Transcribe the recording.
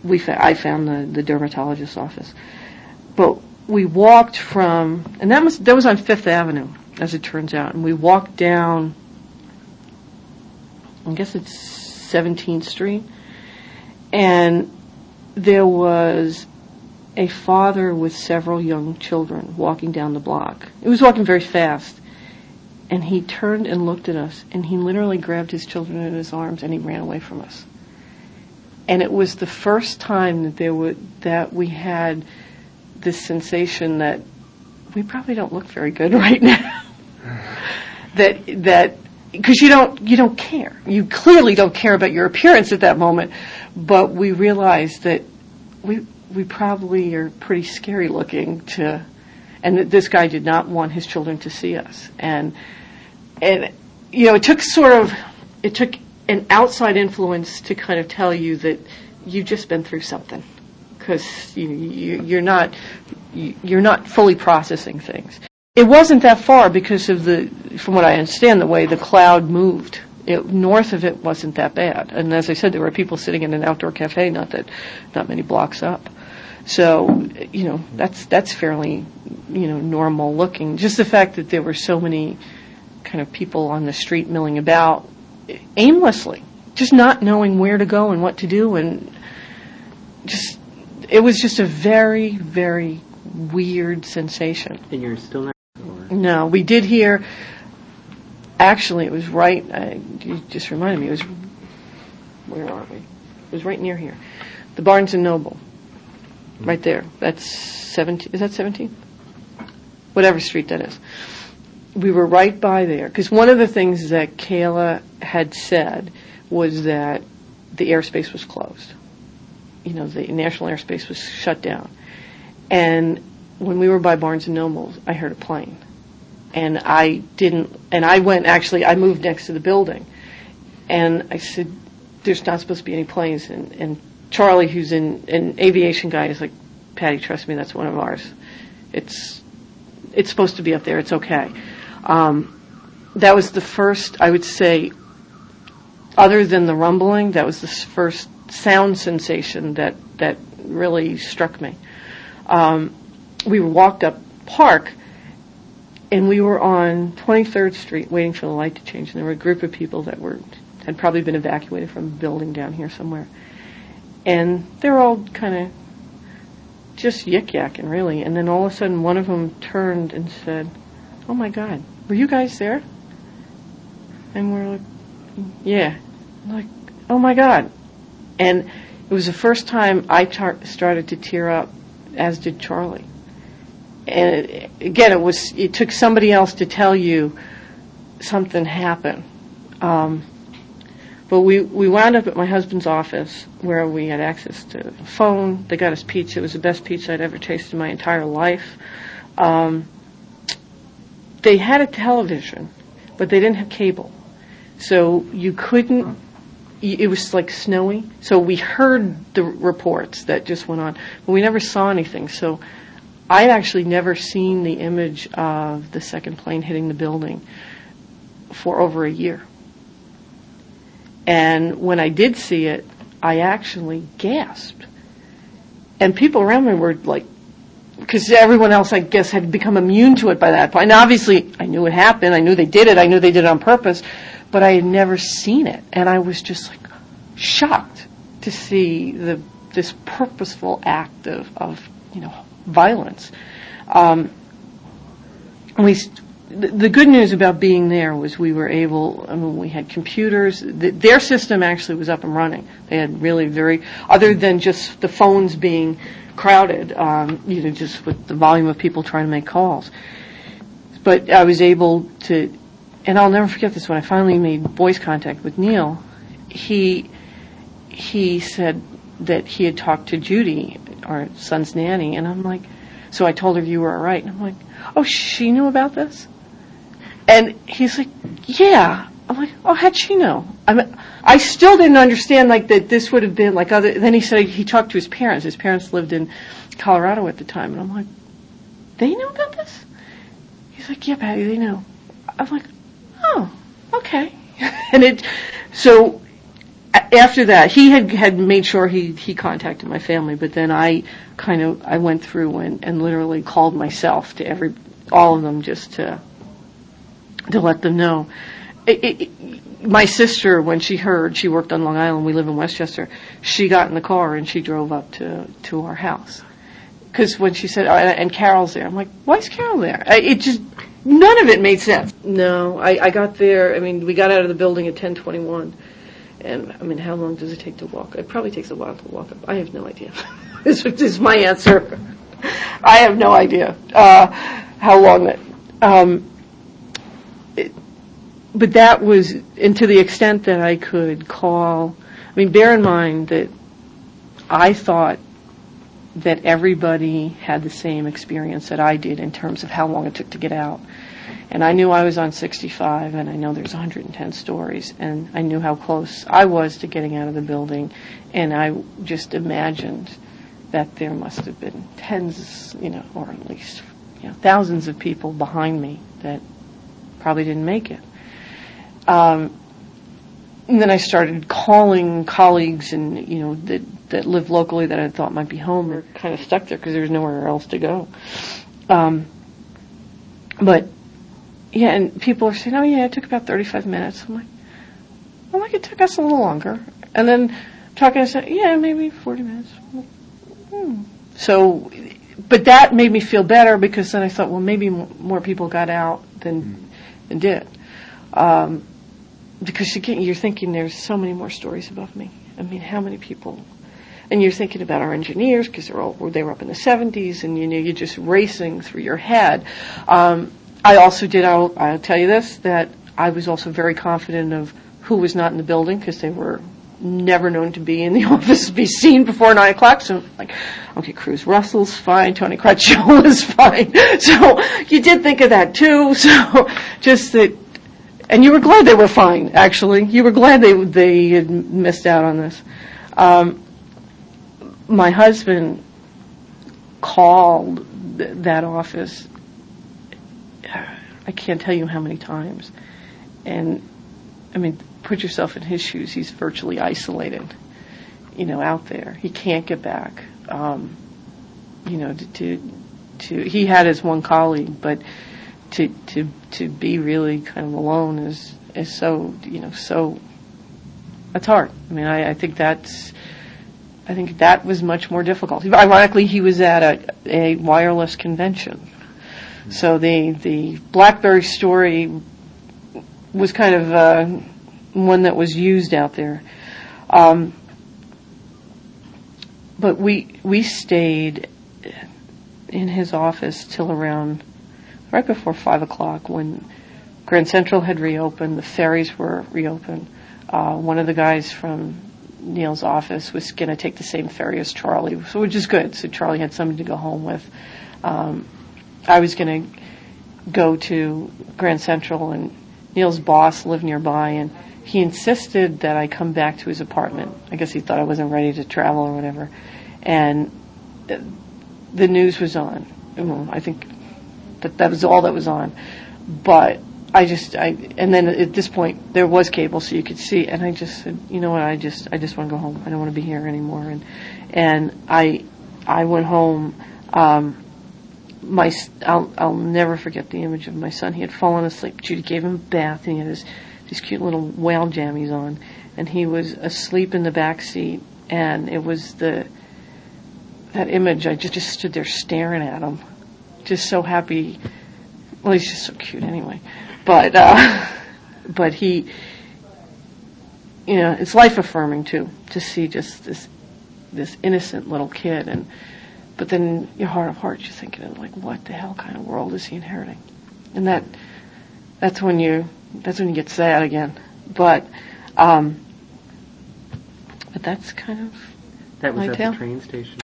I found the dermatologist's office. But we walked from, and that was on Fifth Avenue, as it turns out, and we walked down, I guess it's 17th Street, and there was a father with several young children walking down the block. He was walking very fast, and he turned and looked at us, and he literally grabbed his children in his arms, and he ran away from us. And it was the first time that we had this sensation that we probably don't look very good right now. that because you don't care. You clearly don't care about your appearance at that moment. But we realized that we probably are pretty scary looking and that this guy did not want his children to see us. And it took an outside influence to kind of tell you that you've just been through something, because you're not fully processing things. It wasn't that far because of from what I understand, the way the cloud moved. North of it wasn't that bad, and as I said, there were people sitting in an outdoor cafe not many blocks up. So that's fairly normal looking. Just the fact that there were so many kind of people on the street milling about aimlessly, just not knowing where to go and what to do, and it was just a very, very weird sensation. And you're still not? No, we did hear. Actually, it was right. You just reminded me. It was. Where are we? It was right near here, the Barnes and Noble, right there. That's 17. Is that 17? Whatever street that is. We were right by there, because one of the things that Kayla had said was that the airspace was closed. The national airspace was shut down. And when we were by Barnes & Noble, I heard a plane. And I moved next to the building. And I said, there's not supposed to be any planes. And Charlie, who's an aviation guy, is like, Patty, trust me, that's one of ours. It's supposed to be up there. It's okay. That was the first, I would say, other than the rumbling, that was the first sound sensation that really struck me. We walked up Park, and we were on 23rd Street waiting for the light to change, and there were a group of people that had probably been evacuated from a building down here somewhere. And they're all kind of just yik-yakking, really. And then all of a sudden, one of them turned and said, "Oh my God, were you guys there?" And we're like, "Yeah." I'm like, "Oh my God." And it was the first time I started to tear up, as did Charlie. And again, it took somebody else to tell you something happened. But we wound up at my husband's office, where we had access to a phone. They got us pizza. It was the best pizza I'd ever tasted in my entire life. They had a television, but they didn't have cable. So you couldn't, it was like snowy. So we heard the reports that just went on, but we never saw anything. So I'd actually never seen the image of the second plane hitting the building for over a year. And when I did see it, I actually gasped. And people around me were like, because everyone else, I guess, had become immune to it by that point. And obviously, I knew it happened. I knew they did it. I knew they did it on purpose. But I had never seen it. And I was just like shocked to see this purposeful act of violence. The good news about being there was we were able, we had computers. Their system actually was up and running. They had really other than just the phones being crowded, just with the volume of people trying to make calls. But I was able to, and I'll never forget this, when I finally made voice contact with Neil, he said that he had talked to Judy, our son's nanny, and I'm like, so I told her you were all right. And I'm like, oh, she knew about this? And he's like, yeah. I'm like, oh, how'd she know? I still didn't understand, like, that this would have been like other. Then he said he talked to his parents. His parents lived in Colorado at the time. And I'm like, they knew about this? He's like, yeah, Patty, they knew. I'm like, oh, okay. So after that, he had made sure he contacted my family, but then I went through and literally called myself to all of them just to let them know. My sister, when she heard, she worked on Long Island, we live in Westchester, she got in the car and she drove up to our house. Because when she said, and Carol's there, I'm like, why is Carol there? None of it made sense. No, I got there, we got out of the building at 10:21. And, how long does it take to walk? It probably takes a while to walk up. I have no idea. This is my answer. I have no idea how long that... but that was, and to the extent that I could call... bear in mind that I thought that everybody had the same experience that I did in terms of how long it took to get out. And I knew I was on 65, and I know there's 110 stories, and I knew how close I was to getting out of the building, and I just imagined that there must have been tens, or at least, thousands of people behind me that probably didn't make it. And then I started calling colleagues and, that lived locally that I thought might be home. They're kind of stuck there because there's nowhere else to go. But, yeah, and people are saying, oh, yeah, it took about 35 minutes. I'm like, it took us a little longer. And then talking, I said, yeah, maybe 40 minutes. So, but that made me feel better because then I thought, well, maybe more people got out than did. Because you're thinking there's so many more stories above me. How many people? And you're thinking about our engineers because they were up in the 70s, and you're just racing through your head. I also did. I'll tell you this, that I was also very confident of who was not in the building because they were never known to be in the office, be seen before 9 o'clock. So, okay, Cruz Russell's fine, Tony Crutchell is fine. So you did think of that too. So just that. And you were glad they were fine, actually. You were glad they had missed out on this. My husband called that office, I can't tell you how many times. And, put yourself in his shoes. He's virtually isolated, out there. He can't get back. He had his one colleague, but to be really kind of alone is so, so, that's hard. I think that was much more difficult. Ironically, he was at a wireless convention. So the BlackBerry story was kind of one that was used out there. But we stayed in his office till around right before 5 o'clock when Grand Central had reopened, the ferries were reopened. One of the guys from Neil's office was going to take the same ferry as Charlie, so which is good. So Charlie had somebody to go home with. I was going to go to Grand Central, and Neil's boss lived nearby, and he insisted that I come back to his apartment. I guess he thought I wasn't ready to travel or whatever. And the news was on. I think that was all that was on. But and then at this point there was cable, so you could see. And I just said, you know what? I just want to go home. I don't want to be here anymore. And I went home. I'll never forget the image of my son. He had fallen asleep. Judy gave him a bath, and he had these cute little whale jammies on, and he was asleep in the back seat. And it was that image. I just stood there staring at him, just so happy. Well, he's just so cute anyway. But he, it's life affirming too to see just this innocent little kid. But then your heart of hearts, you're thinking, what the hell kind of world is he inheriting? And that's when you get sad again. But that's kind of that was my at tale. The train station.